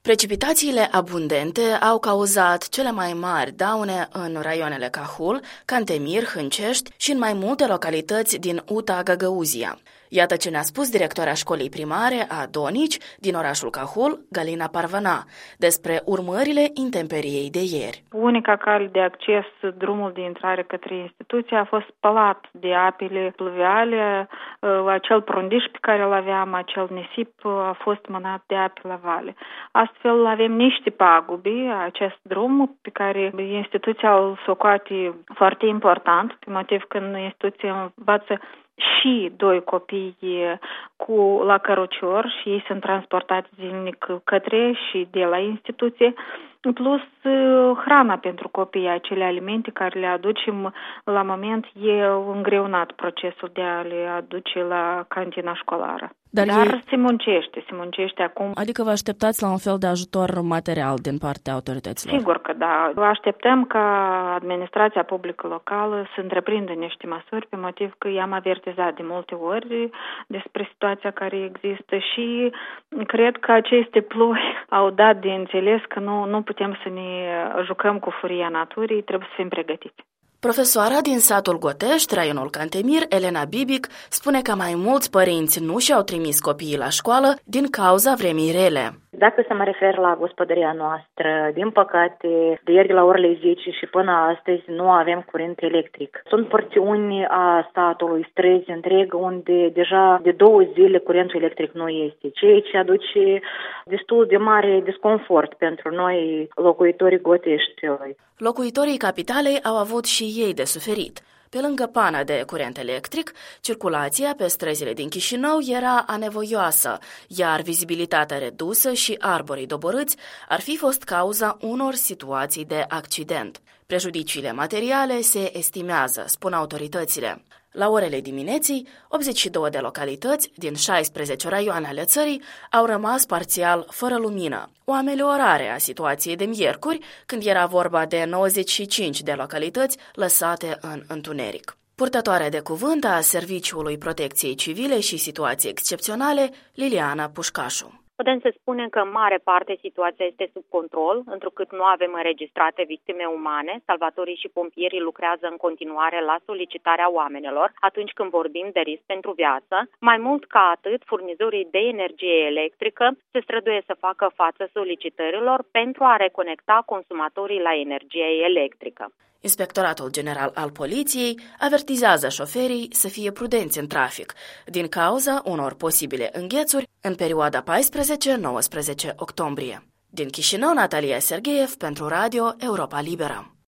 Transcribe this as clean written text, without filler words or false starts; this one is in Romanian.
Precipitațiile abundente au cauzat cele mai mari daune în raioanele Cahul, Cantemir, Hâncești și în mai multe localități din UTA Găgăuzia. Iată ce ne-a spus directoarea școlii primare a Donici din orașul Cahul, Galina Parvana, despre urmările intemperiei de ieri. Unica cale de acces, drumul de intrare către instituție, a fost spălat de apele pluviale, acel prundiș pe care îl aveam, acel nisip a fost mânat de ape la vale. Astfel avem niște pagube, acest drum pe care instituția îl socoate foarte important, pe motiv că în instituție învață și 2 copii la cărucior și ei sunt transportați zilnic către și de la instituție, plus hrana pentru copii, acele alimente care le aducem la moment e îngreunat procesul de a le aduce la cantina școlară. Dar se muncește acum. Adică vă așteptați la un fel de ajutor material din partea autorităților? Sigur că da. Așteptăm ca administrația publică locală să întreprindă niște măsuri, pe motiv că i-am avertizat de multe ori despre situația care există și cred că aceste ploi au dat de înțeles că nu putem să ne jucăm cu furia naturii, trebuie să fim pregătiți. Profesoara din satul Gotești, raionul Cantemir, Elena Bibic, spune că mai mulți părinți nu și-au trimis copiii la școală din cauza vremii rele. Dacă să mă refer la gospodăria noastră, din păcate, de ieri la orele 10 și până astăzi nu avem curent electric. Sunt porțiuni a satului, străzi întreg, unde deja de 2 zile curentul electric nu este, ceea ce aduce destul de mare disconfort pentru noi, locuitorii Goteștiului. Locuitorii capitalei au avut și ei de suferit. Pe lângă pana de curent electric, circulația pe străzile din Chișinău era anevoioasă, iar vizibilitatea redusă și arborii doborâți ar fi fost cauza unor situații de accident. Prejudiciile materiale se estimează, spun autoritățile. La orele dimineții, 82 de localități din 16 raioane ale țării au rămas parțial fără lumină, o ameliorare a situației de miercuri, când era vorba de 95 de localități lăsate în întuneric. Purtătoarea de cuvânt a Serviciului Protecției Civile și Situații Excepționale, Liliana Pușcașu. Putem să spunem că în mare parte situația este sub control, întrucât nu avem înregistrate victime umane. Salvatorii și pompierii lucrează în continuare la solicitarea oamenilor atunci când vorbim de risc pentru viață. Mai mult ca atât, furnizorii de energie electrică se străduie să facă față solicitărilor pentru a reconecta consumatorii la energie electrică. Inspectoratul General al Poliției avertizează șoferii să fie prudenți în trafic, din cauza unor posibile înghețuri în perioada 14-19 octombrie. Din Chișinău, Natalia Sergeev pentru Radio Europa Liberă.